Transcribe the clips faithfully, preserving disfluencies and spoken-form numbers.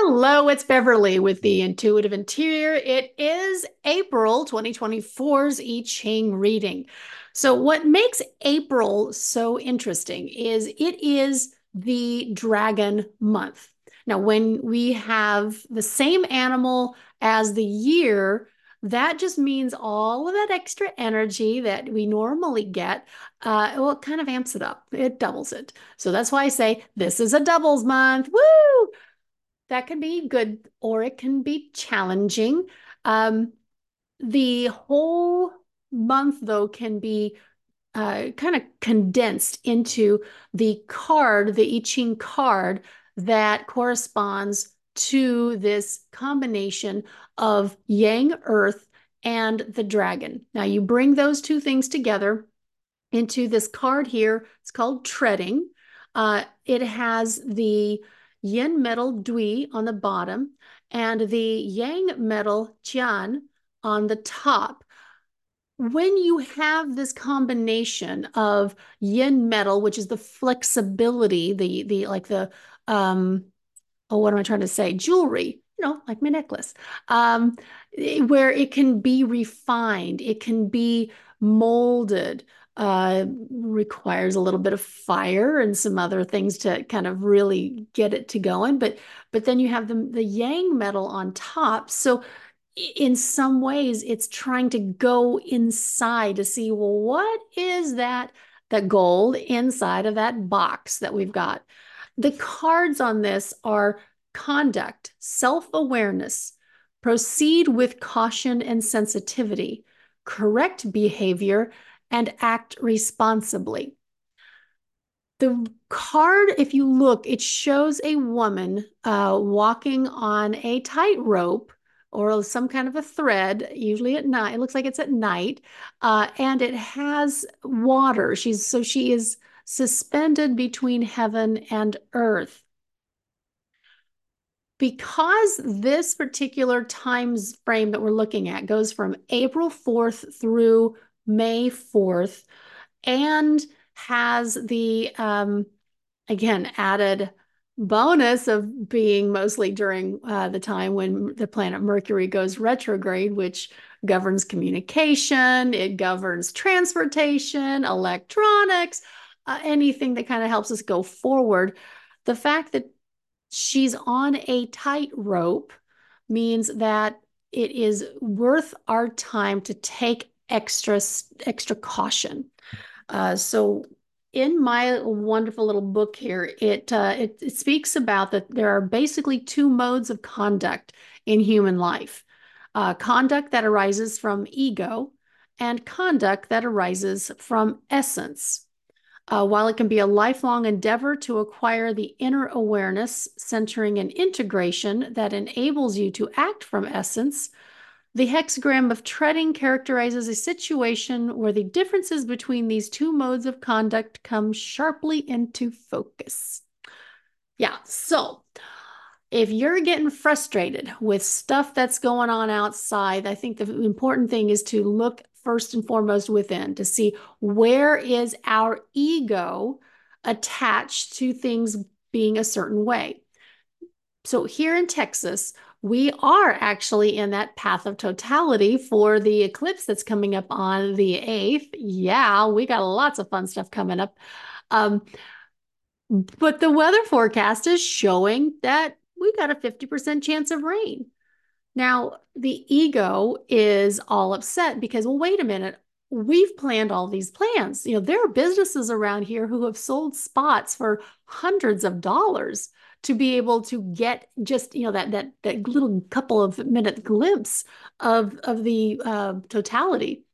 Hello, it's Beverly with the Intuitive Interior. It is April twenty twenty-four's I Ching reading. So, what makes April so interesting is it is the dragon month. Now, when we have the same animal as the year, that just means all of that extra energy that we normally get, uh, well, it kind of amps it up. It doubles it. So that's why I say this is a doubles month. Woo! That can be good or it can be challenging. Um, the whole month, though, can be uh, kind of condensed into the card, the I Ching card that corresponds to this combination of Yang Earth and the dragon. Now, you bring those two things together into this card here. It's called Treading. Uh, it has the yin metal Dui on the bottom and the yang metal Qian on the top. When you have this combination of yin metal, which is the flexibility, the the like the um oh, what am I trying to say? Jewelry, you know, like my necklace, um, where it can be refined, it can be molded, uh, requires a little bit of fire and some other things to kind of really get it to going. But but then you have the the yang metal on top. So in some ways, it's trying to go inside to see, well, what is that, the gold inside of that box that we've got? The cards on this are conduct, self-awareness, proceed with caution and sensitivity, correct behavior, and act responsibly. The card, if you look, it shows a woman uh, walking on a tightrope or some kind of a thread, usually at night. It looks like it's at night, uh, and it has water. She's so she is suspended between heaven and earth. Because this particular time frame that we're looking at goes from April fourth through May fourth and has the um, again added bonus of being mostly during uh, the time when the planet Mercury goes retrograde, which governs communication, it governs transportation, electronics, uh, anything that kind of helps us go forward. The fact that she's on a tightrope means that it is worth our time to take extra extra caution. Uh, so in my wonderful little book here, it, uh, it it speaks about that there are basically two modes of conduct in human life. Uh, conduct that arises from ego and conduct that arises from essence. Uh, while it can be a lifelong endeavor to acquire the inner awareness, centering and integration that enables you to act from essence, the hexagram of treading characterizes a situation where the differences between these two modes of conduct come sharply into focus. Yeah, so if you're getting frustrated with stuff that's going on outside, I think the important thing is to look first and foremost within to see where is our ego attached to things being a certain way. So here in Texas, we are actually in that path of totality for the eclipse that's coming up on the eighth. Yeah, we got lots of fun stuff coming up. Um, but the weather forecast is showing that we got a fifty percent chance of rain. Now, the ego is all upset because, well, wait a minute. We've planned all these plans. You know, there are businesses around here who have sold spots for hundreds of dollars to be able to get just, you know, that that that little couple of minute glimpse of of the uh, totality.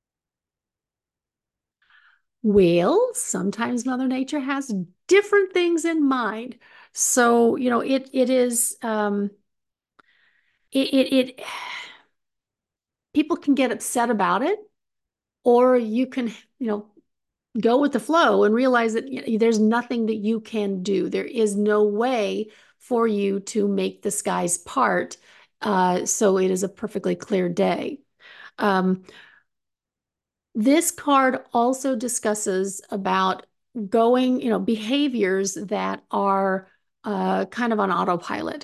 Well, sometimes Mother Nature has different things in mind. So, you know, it it is um it it, it people can get upset about it, or you can, you know, go with the flow and realize that you know, there's nothing that you can do. There is no way for you to make the skies part. Uh, so it is a perfectly clear day. Um, this card also discusses about going, you know, behaviors that are uh, kind of on autopilot.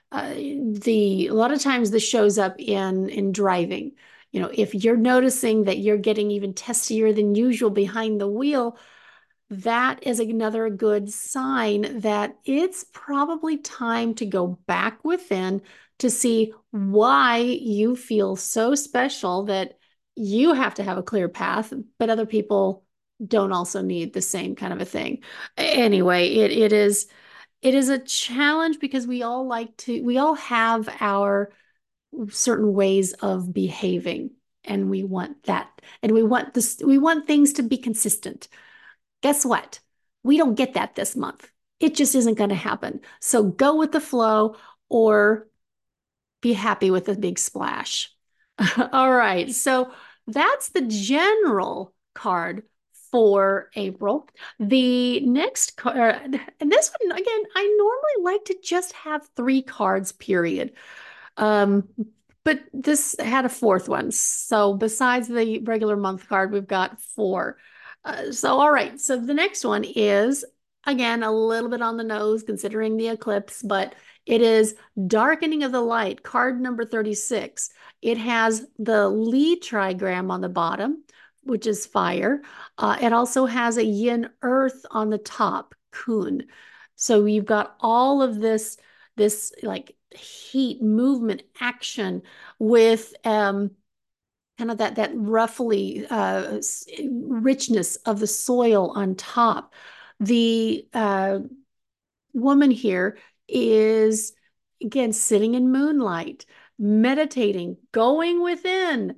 Uh, the a lot of times this shows up in in driving. You know, if you're noticing that you're getting even testier than usual behind the wheel, that is another good sign that it's probably time to go back within to see why you feel so special that you have to have a clear path, but other people don't also need the same kind of a thing. Anyway, it it is it is a challenge because we all like to we all have our certain ways of behaving, and we want that, and we want this we want things to be consistent. Guess what? We don't get that this month. It just isn't going to happen. So go with the flow or be happy with a big splash. All right. So that's the general card for April. The next card, and this one, again, I normally like to just have three cards, period. Um, but this had a fourth one. So besides the regular month card, we've got four. Uh, so, all right. So the next one is, again, a little bit on the nose considering the eclipse, but it is Darkening of the Light, card number thirty-six. It has the Li trigram on the bottom, which is fire. Uh, it also has a yin earth on the top, kun. So you've got all of this, this like heat, movement, action with um, kind of that that roughly uh, richness of the soil on top. The uh, woman here is again sitting in moonlight, meditating, going within.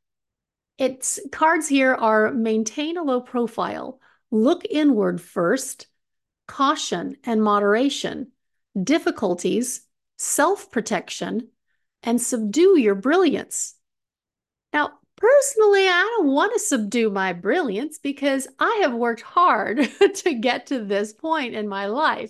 Its cards here are maintain a low profile, look inward first, caution and moderation, difficulties, self-protection, and subdue your brilliance. Now, personally, I don't want to subdue my brilliance because I have worked hard to get to this point in my life.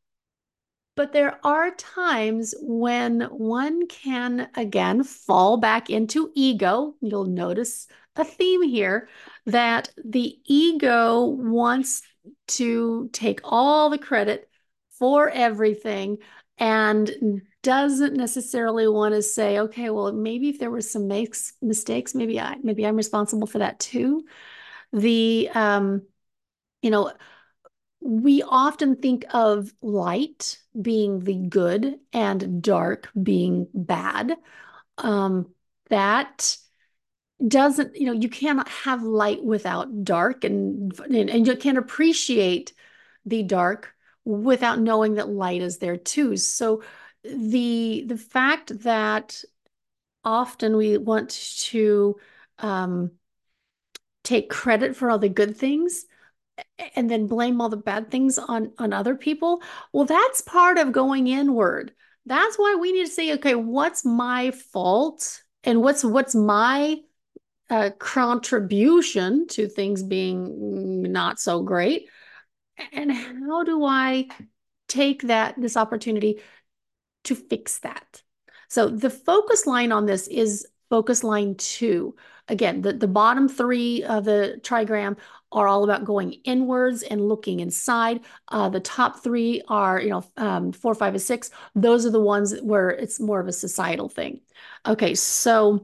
But there are times when one can, again, fall back into ego. You'll notice a theme here that the ego wants to take all the credit for everything and doesn't necessarily want to say, okay, well, maybe if there were some makes, mistakes, maybe I maybe I'm responsible for that too. The um, you know, we often think of light being the good and dark being bad. Um, that doesn't, you know, you cannot have light without dark, and, and and you can't appreciate the dark without knowing that light is there too. So the the fact that often we want to um, take credit for all the good things and then blame all the bad things on on other people, well, that's part of going inward. That's why we need to say, okay, what's my fault and what's what's my uh, contribution to things being not so great, and how do I take that this opportunity to fix that? So the focus line on this is focus line two. Again, the, the bottom three of the trigram are all about going inwards and looking inside. Uh, the top three are, you know, um, four, five, and six. Those are the ones where it's more of a societal thing. Okay, so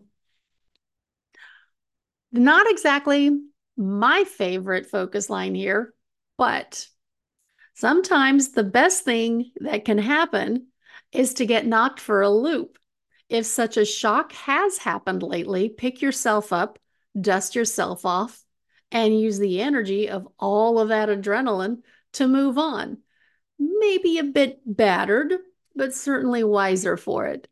not exactly my favorite focus line here, but sometimes the best thing that can happen is to get knocked for a loop. If such a shock has happened lately, pick yourself up, dust yourself off, and use the energy of all of that adrenaline to move on. Maybe a bit battered, but certainly wiser for it.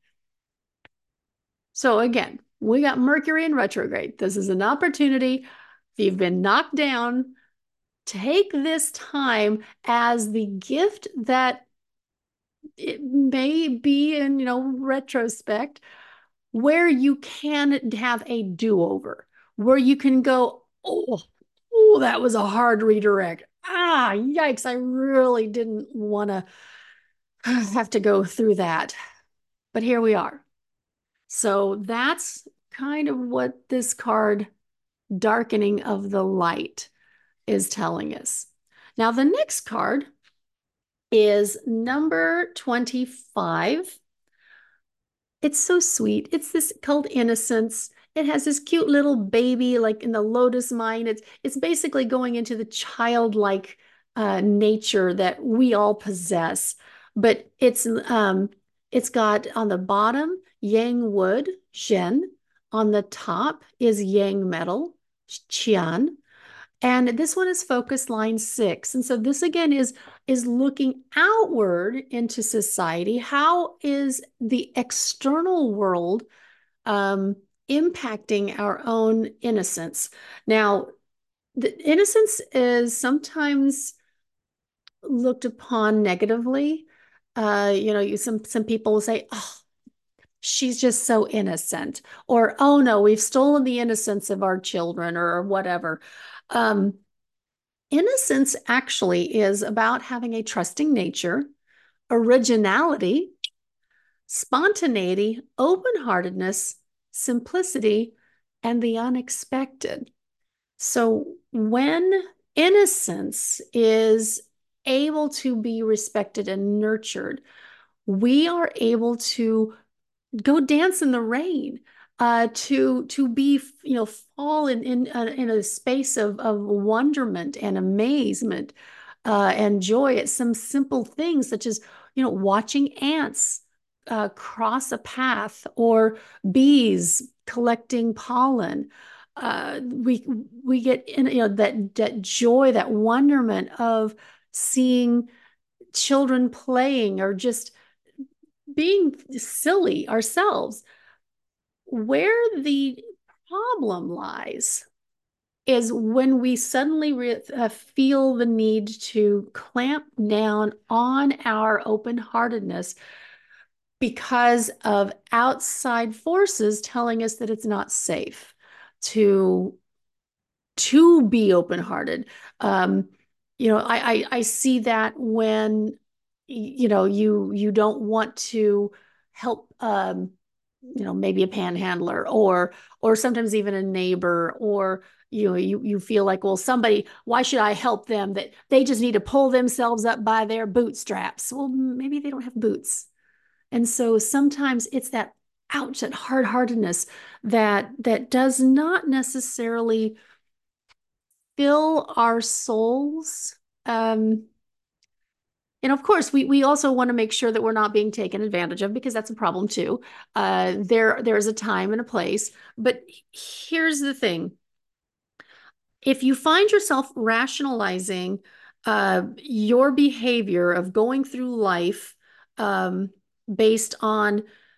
So again, we got Mercury in retrograde. This is an opportunity. If you've been knocked down, take this time as the gift that it may be in, you know, retrospect, where you can have a do-over, where you can go, oh, oh, that was a hard redirect. Ah, yikes, I really didn't want to have to go through that. But here we are. So that's kind of what this card, Darkening of the Light, is telling us. Now, the next card is number twenty-five. It's so sweet. It's this called innocence. It has this cute little baby like in the lotus mind. It's it's basically going into the childlike uh, nature that we all possess. But it's um it's got on the bottom yang wood, Shen. On the top is yang metal, Qian. And this one is focus line six. And so this again is is looking outward into society. How is the external world um, impacting our own innocence? Now, the innocence is sometimes looked upon negatively. Uh, you know, you some some people will say, "Oh, she's just so innocent," or "Oh no, we've stolen the innocence of our children," or whatever. Um, Innocence actually is about having a trusting nature, originality, spontaneity, open heartedness, simplicity, and the unexpected. So when innocence is able to be respected and nurtured, we are able to go dance in the rain, uh, to to be, you know, fall in in, uh, in a space of of wonderment and amazement, uh, and joy at some simple things such as, you know, watching ants uh, cross a path, or bees collecting pollen. Uh, we we get in, you know, that that joy, that wonderment of seeing children playing or just being silly ourselves. Where the problem lies is when we suddenly re- uh, feel the need to clamp down on our open heartedness because of outside forces telling us that it's not safe to to be open-hearted. Um, you know, I, I I see that when you know you you don't want to help, um, you know, maybe a panhandler, or or sometimes even a neighbor, or you know, you you feel like, well, somebody, why should I help them? That they just need to pull themselves up by their bootstraps. Well, maybe they don't have boots. And so sometimes it's that ouch, that hard-heartedness that that does not necessarily fill our souls. Um, and of course, we we also want to make sure that we're not being taken advantage of, because that's a problem too. Uh, there there's a time and a place. But here's the thing: if you find yourself rationalizing uh, your behavior of going through life um, based on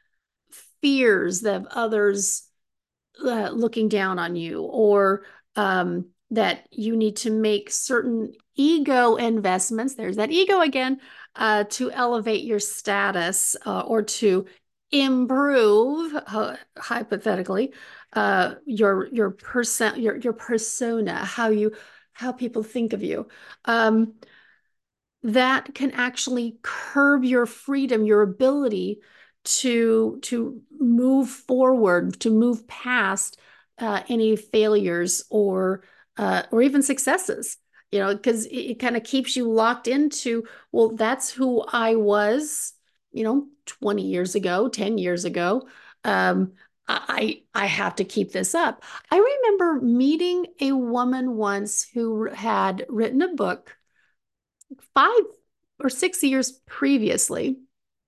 fears of others uh, looking down on you, or um, that you need to make certain ego investments, there's that ego again, uh, to elevate your status, uh, or to improve, uh, hypothetically, uh, your your person your your persona, how you how people think of you. Um, that can actually curb your freedom, your ability to to move forward, to move past uh, any failures, or uh, or even successes. You know, because it, it kind of keeps you locked into, well, that's who I was, you know, twenty years ago, ten years ago. Um, I I have to keep this up. I remember meeting a woman once who had written a book five or six years previously.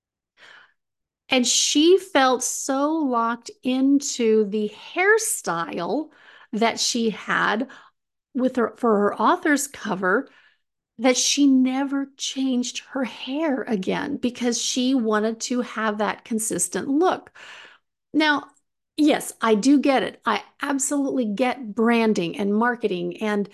And she felt so locked into the hairstyle that she had with her for her author's cover, that she never changed her hair again, because she wanted to have that consistent look. Now, yes, I do get it. I absolutely get branding and marketing, and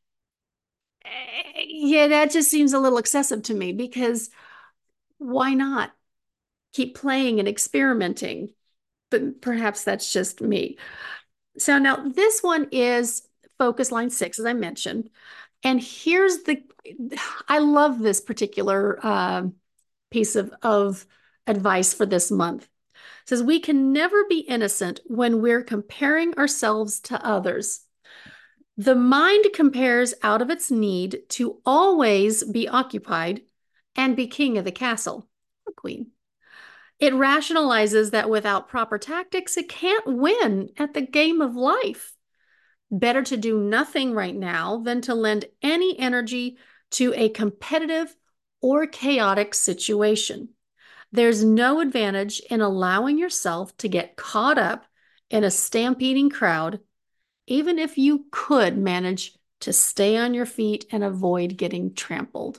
eh, yeah, that just seems a little excessive to me, because why not keep playing and experimenting? But perhaps that's just me. So now this one is focus line six, as I mentioned. And here's the, I love this particular uh, piece of, of advice for this month. It says, we can never be innocent when we're comparing ourselves to others. The mind compares out of its need to always be occupied and be king of the castle, or queen. It rationalizes that without proper tactics, it can't win at the game of life. Better to do nothing right now than to lend any energy to a competitive or chaotic situation. There's no advantage in allowing yourself to get caught up in a stampeding crowd, even if you could manage to stay on your feet and avoid getting trampled.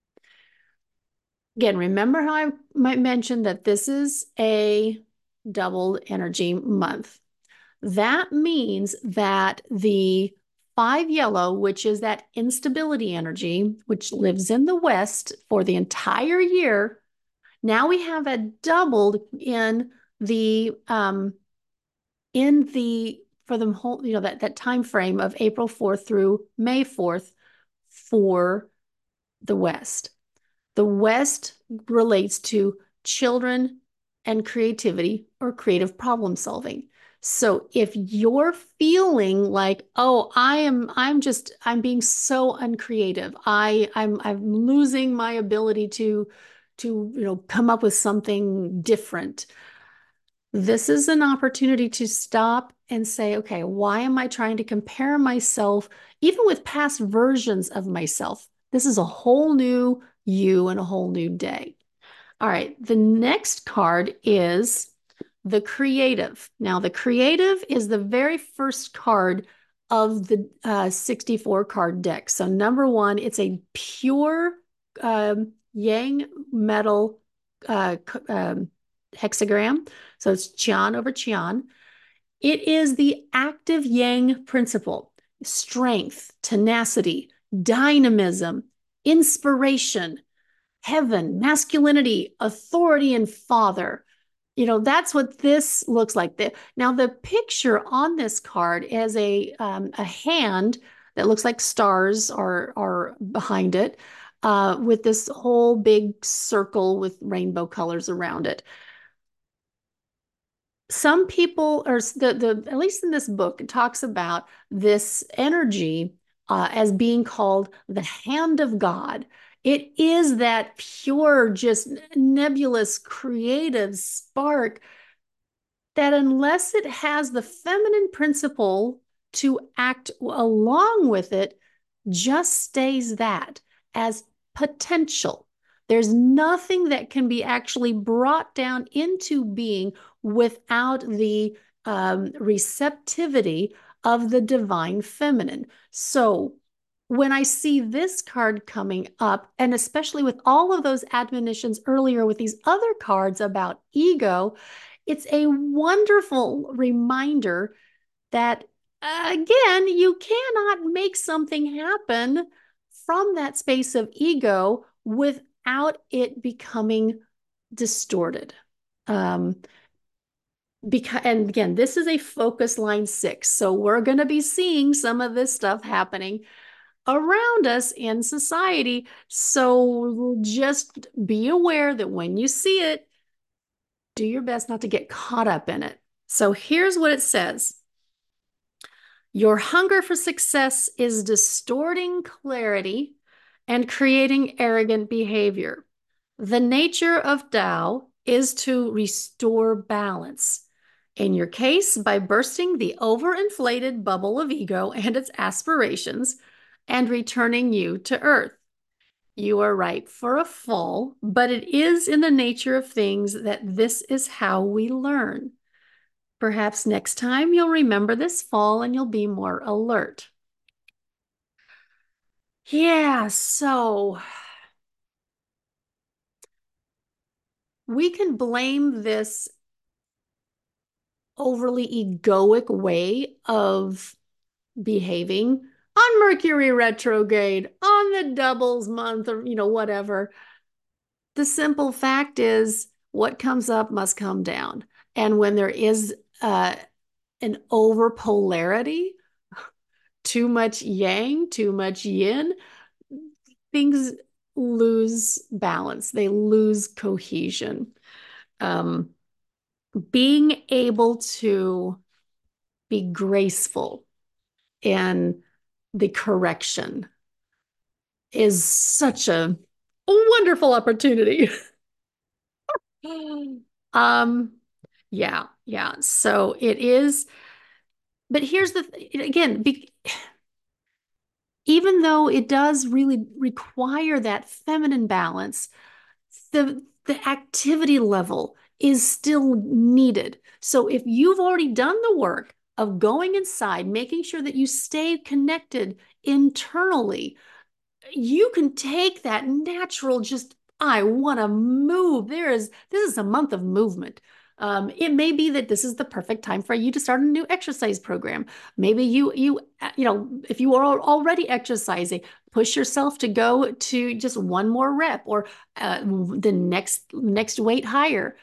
Again, remember how I might mention that this is a doubled energy month. That means that the five yellow, which is that instability energy, which lives in the West for the entire year, now we have a doubled in the um, in the for the whole, you know, that that time frame of April fourth through May fourth for the West. The West relates to children and creativity or creative problem solving. So if you're feeling like, oh, I am, I'm just, I'm being so uncreative. I, I'm, I'm losing my ability to, to, you know, come up with something different. This is an opportunity to stop and say, okay, why am I trying to compare myself, even with past versions of myself? This is a whole new you and a whole new day. All right, the next card is the creative. Now, the creative is the very first card of the uh, sixty-four card deck. So, number one, it's a pure um, yang metal uh, um, hexagram. So, it's Qian over Qian. It is the active yang principle, strength, tenacity, dynamism, inspiration, heaven, masculinity, authority, and father. You know, that's what this looks like. The, now, the picture on this card is a, um, a hand that looks like stars are, are behind it, uh, with this whole big circle with rainbow colors around it. Some people, or the, the at least in this book, it talks about this energy uh, as being called the hand of God. It is that pure, just nebulous, creative spark that, unless it has the feminine principle to act along with it, just stays that as potential. There's nothing that can be actually brought down into being without the um, receptivity of the divine feminine. So when I see this card coming up, and especially with all of those admonitions earlier with these other cards about ego, it's a wonderful reminder that, again, you cannot make something happen from that space of ego without it becoming distorted. Um, because, and again, this is a focus line six. So we're going to be seeing some of this stuff happening around us in society. So just be aware that when you see it, do your best not to get caught up in it. So here's what it says. Your hunger for success is distorting clarity and creating arrogant behavior. The nature of Tao is to restore balance. In your case, by bursting the overinflated bubble of ego and its aspirations and returning you to earth. You are ripe for a fall, but it is in the nature of things that this is how we learn. Perhaps next time you'll remember this fall and you'll be more alert. Yeah, so we can blame this overly egoic way of behaving on Mercury retrograde, on the doubles month, or, you know, whatever. The simple fact is, what comes up must come down. And when there is uh, an over polarity, too much yang, too much yin, things lose balance, they lose cohesion. Um, being able to be graceful in the correction is such a wonderful opportunity. Um, yeah, yeah. So it is, but here's the th again, be, even though it does really require that feminine balance, the the activity level is still needed. So if you've already done the work of going inside, making sure that you stay connected internally, you can take that natural, just I want to move. There is this is a month of movement. Um, it may be that this is the perfect time for you to start a new exercise program. Maybe you you uh, you know, if you are already exercising, push yourself to go to just one more rep, or uh, the next next weight higher,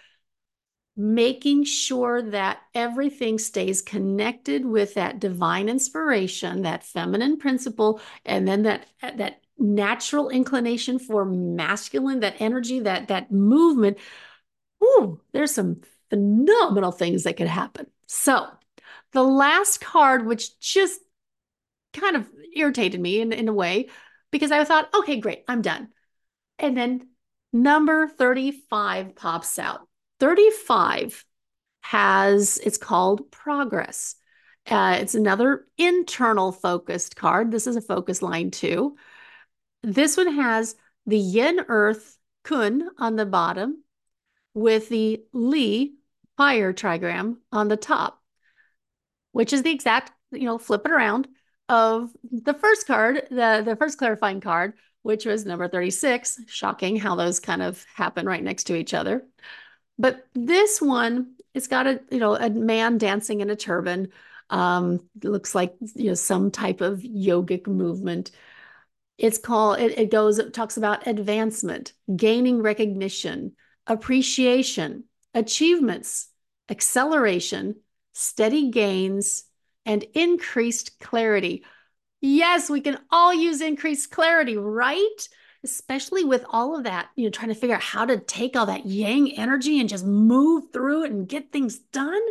making sure that everything stays connected with that divine inspiration, that feminine principle, and then that that natural inclination for masculine, that energy, that that movement. Ooh, there's some phenomenal things that could happen. So the last card, which just kind of irritated me in, in a way, because I thought, okay, great, I'm done. And then number thirty-five pops out. thirty-five has, it's called Progress. Uh, it's another internal focused card. This is a focus line too. This one has the Yin Earth Kun on the bottom with the Li Fire trigram on the top, which is the exact, you know, flip it around of the first card, the, the first clarifying card, which was number thirty-six. Shocking how those kind of happen right next to each other. But this one, it's got a, you know, a man dancing in a turban. Um, it looks like, you know, some type of yogic movement. It's called, it, it goes, it talks about advancement, gaining recognition, appreciation, achievements, acceleration, steady gains, and increased clarity. Yes, we can all use increased clarity, right? Especially with all of that, you know, trying to figure out how to take all that yang energy and just move through it and get things done.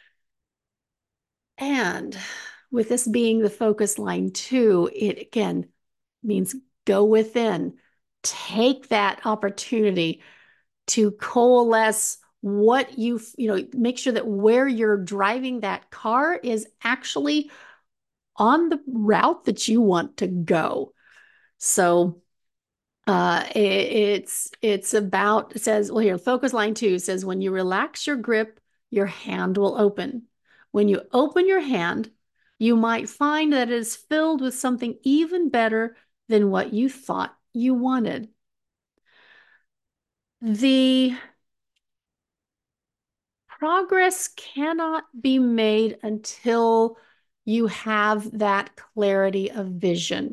And with this being the focus line too, it again means go within, take that opportunity to coalesce what you, you know, make sure that where you're driving that car is actually on the route that you want to go. So uh, it, it's it's about, it says, well, here, focus line two says, when you relax your grip, your hand will open. When you open your hand, you might find that it is filled with something even better than what you thought you wanted. The progress cannot be made until you have that clarity of vision.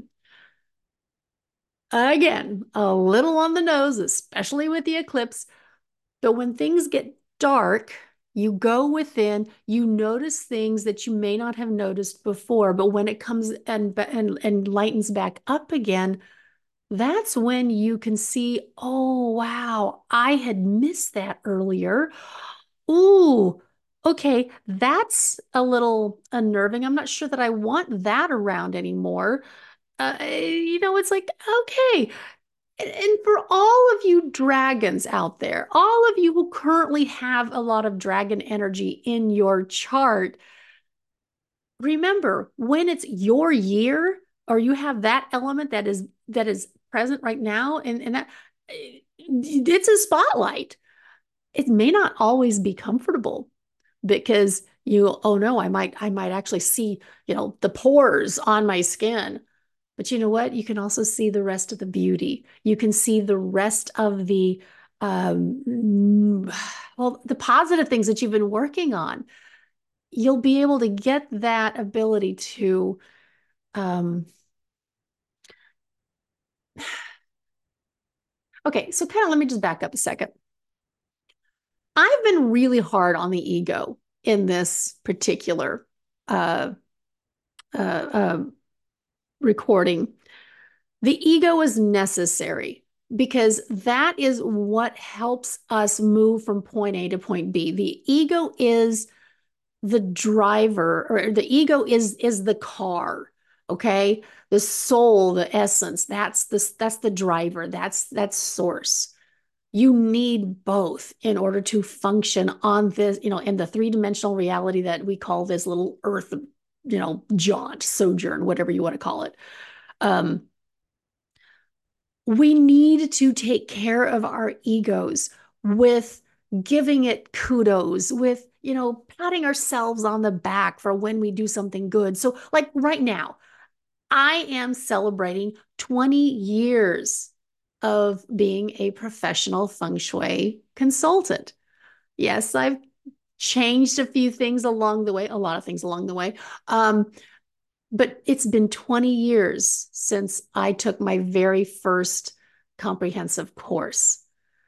Again, a little on the nose, especially with the eclipse. But when things get dark, you go within, you notice things that you may not have noticed before. But when it comes and, and, and lightens back up again, that's when you can see, oh, wow, I had missed that earlier. Ooh, okay, that's a little unnerving. I'm not sure that I want that around anymore. Uh, you know, it's like, okay. And for all of you dragons out there, all of you who currently have a lot of dragon energy in your chart, remember when it's your year, or you have that element that is that is present right now, and, and that it's a spotlight. It may not always be comfortable, because you, oh no, I might, I might actually see, you know, the pores on my skin. But you know what? You can also see the rest of the beauty. You can see the rest of the, um, well, the positive things that you've been working on. You'll be able to get that ability to, um, okay, so kind of let me just back up a second. I've been really hard on the ego in this particular uh, uh, uh, recording. The ego is necessary because that is what helps us move from point A to point B. The ego is the driver, or the ego is is the car, okay? The soul, the essence, that's the that's the driver, that's that's source. You need both in order to function on this, you know, in the three-dimensional reality that we call this little earth, you know, jaunt, sojourn, whatever you want to call it. Um, we need to take care of our egos with giving it kudos, with, you know, patting ourselves on the back for when we do something good. So, like right now, I am celebrating twenty years of being a professional feng shui consultant. Yes, I've changed a few things along the way, a lot of things along the way. Um, but it's been twenty years since I took my very first comprehensive course.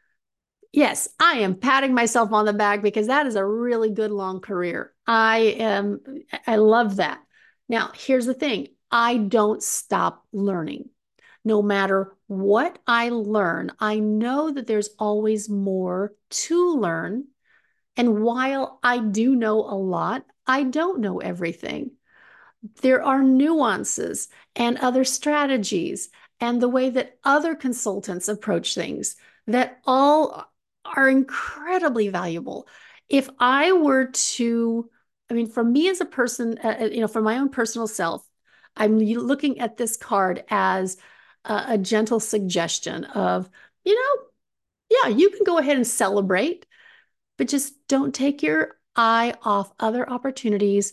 Yes, I am patting myself on the back because that is a really good long career. I am, I love that. Now, here's the thing. I don't stop learning. No matter what I learn, I know that there's always more to learn. And while I do know a lot, I don't know everything. There are nuances and other strategies and the way that other consultants approach things that all are incredibly valuable. If I were to, I mean, for me as a person, uh, uh, you know, for my own personal self, I'm looking at this card as a, a gentle suggestion of, you know, yeah, you can go ahead and celebrate, but just don't take your eye off other opportunities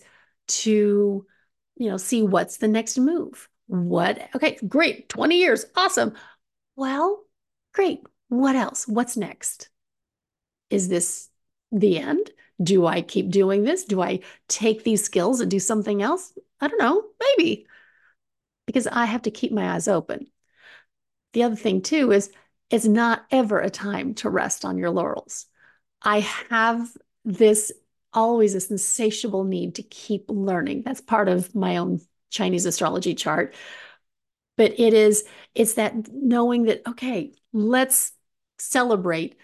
to, you know, see what's the next move. What? Okay, great. twenty years. Awesome. Well, great. What else? What's next? Is this the end? Do I keep doing this? Do I take these skills and do something else? I don't know. Maybe because I have to keep my eyes open. The other thing, too, is it's not ever a time to rest on your laurels. I have this always this insatiable need to keep learning. That's part of my own Chinese astrology chart. But it is, it's that knowing that, okay, let's celebrate,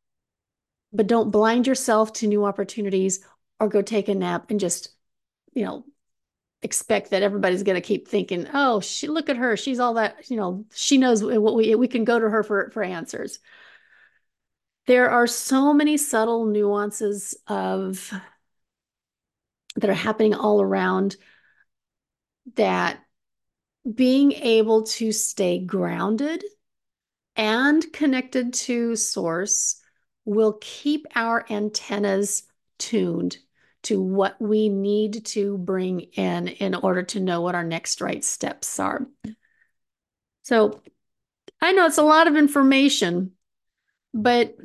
but don't blind yourself to new opportunities or go take a nap and just, you know, expect that everybody's going to keep thinking, oh, she, look at her. She's all that, you know, she knows what we, we can go to her for, for answers. There are so many subtle nuances of that are happening all around that being able to stay grounded and connected to source will keep our antennas tuned to what we need to bring in in order to know what our next right steps are. So I know it's a lot of information, but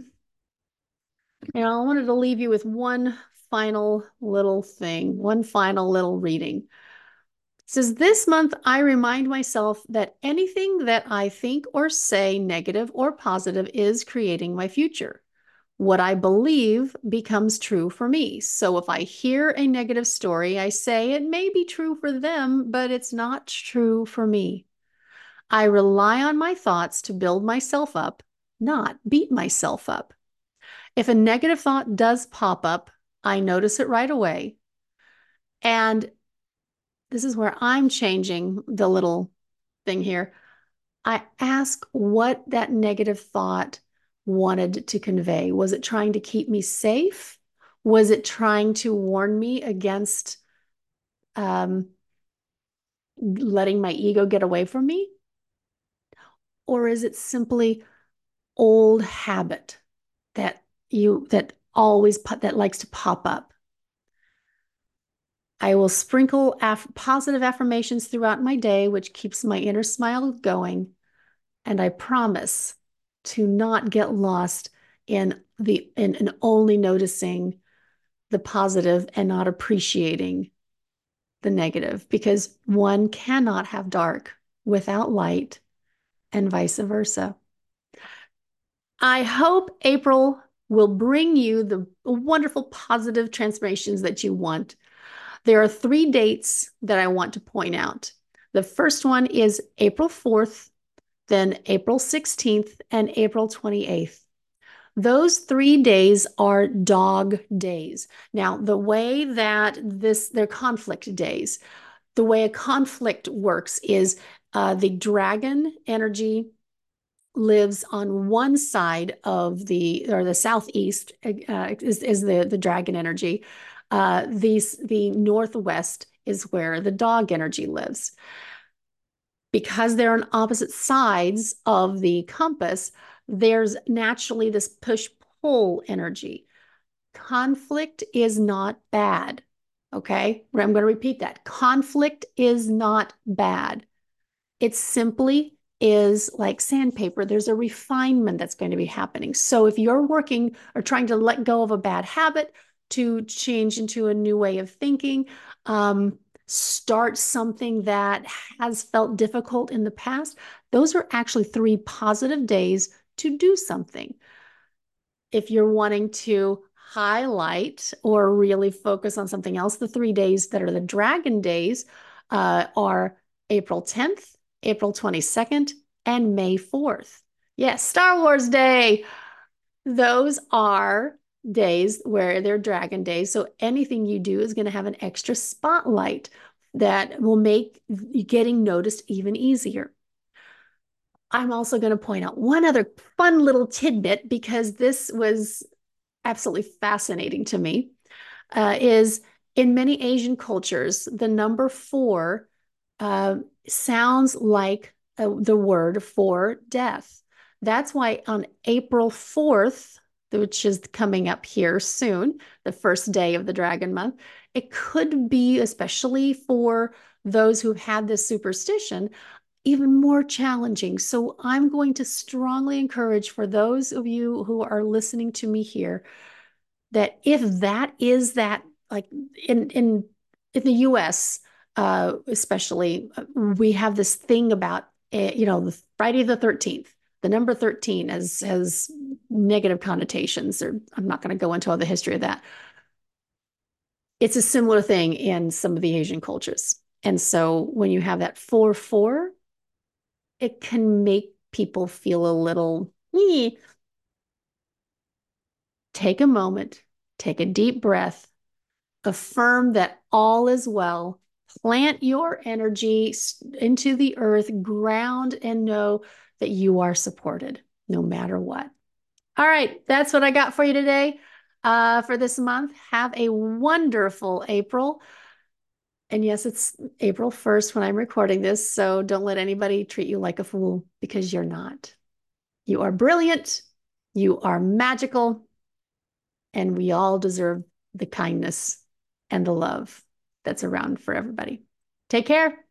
you know, I wanted to leave you with one final little thing, one final little reading. It says, this month I remind myself that anything that I think or say, negative or positive, is creating my future. What I believe becomes true for me. So if I hear a negative story, I say it may be true for them, but it's not true for me. I rely on my thoughts to build myself up, not beat myself up. If a negative thought does pop up, I notice it right away. And this is where I'm changing the little thing here. I ask what that negative thought wanted to convey. Was it trying to keep me safe? Was it trying to warn me against um, letting my ego get away from me? Or is it simply old habit that you that always that likes to pop up? I will sprinkle af positive affirmations throughout my day, which keeps my inner smile going. And I promise to not get lost in the in, in only noticing the positive and not appreciating the negative, because one cannot have dark without light and vice versa. I hope April will bring you the wonderful positive transformations that you want. There are three dates that I want to point out. The first one is April fourth, then April sixteenth, and April twenty-eighth. Those three days are dog days. Now, the way that this, they're conflict days. The way a conflict works is uh, the dragon energy lives on one side of the, or the southeast uh, is, is the, the dragon energy. Uh, these, the northwest is where the dog energy lives. Because they're on opposite sides of the compass, there's naturally this push-pull energy. Conflict is not bad. Okay, I'm going to repeat that. Conflict is not bad. It simply is like sandpaper. There's a refinement that's going to be happening. So if you're working or trying to let go of a bad habit to change into a new way of thinking, um, start something that has felt difficult in the past, those are actually three positive days to do something. If you're wanting to highlight or really focus on something else, the three days that are the dragon days uh, are April tenth, April twenty-second, and May fourth. Yes, Star Wars Day. Those are days where they're dragon days. So anything you do is going to have an extra spotlight that will make getting noticed even easier. I'm also going to point out one other fun little tidbit because this was absolutely fascinating to me, uh, is in many Asian cultures, the number four uh, sounds like uh, the word for death. That's why on April fourth, which is coming up here soon, the first day of the Dragon Month, it could be, especially for those who've had this superstition, even more challenging. So I'm going to strongly encourage for those of you who are listening to me here that if that is that, like in in in the U S, uh, especially, we have this thing about uh, you know, the Friday the thirteenth. The number thirteen has has negative connotations, or I'm not going to go into all the history of that. It's a similar thing in some of the Asian cultures. And so when you have that four four, it can make people feel a little, eh. Take a moment, take a deep breath, affirm that all is well, plant your energy into the earth, ground, and know that you are supported no matter what. All right, that's what I got for you today uh, for this month. Have a wonderful April. And yes, it's April first when I'm recording this, so don't let anybody treat you like a fool, because you're not. You are brilliant, you are magical, and we all deserve the kindness and the love that's around for everybody. Take care.